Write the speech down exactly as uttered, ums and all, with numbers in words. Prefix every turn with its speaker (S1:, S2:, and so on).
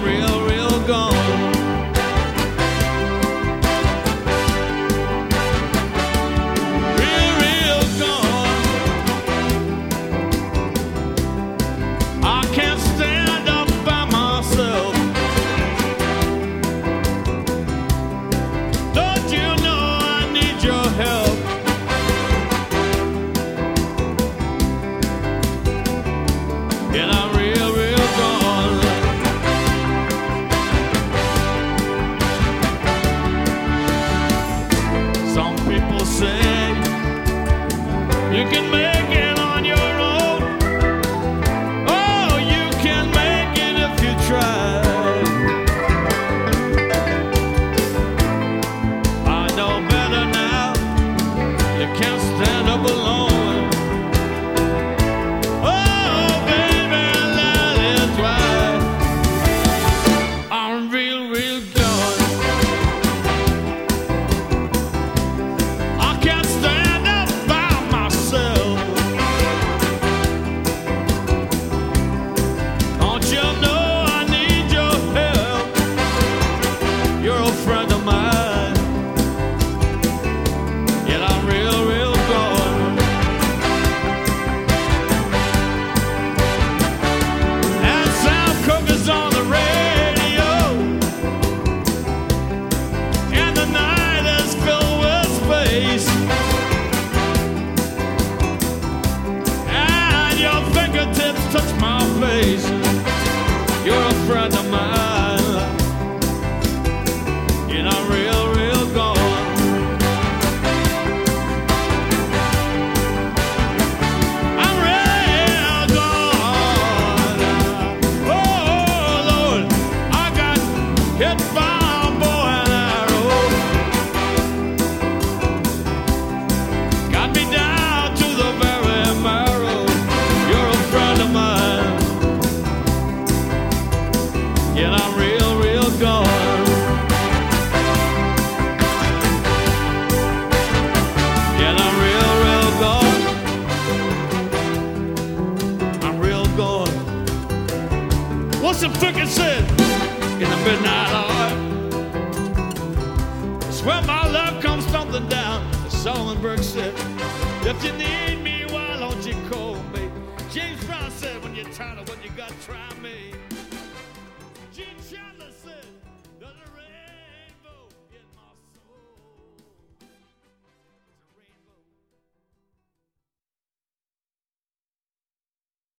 S1: I'm real, real gone. Real, real gone. I can't stand up by myself. Don't you know I need your help? And I'm real, real gone. Some people say you can make it on your own. Oh, you can make it if you try. I know better now. You can't stand up alone. Touch my face. You're a friend of mine, and I'm real, real gone. I'm real gone. Oh Lord, I got hit by a bow and arrow. Got me down to the very marrow. You're a friend of mine, and I'm real, real gone. And I'm real, real gone. I'm real gone. What's the frickin' said in the midnight hour? It's when my love comes thumping down. Sullenberg said, if you need me, why don't you call me? James Brown said, when you're tired of what you got, try me. Gene Chandler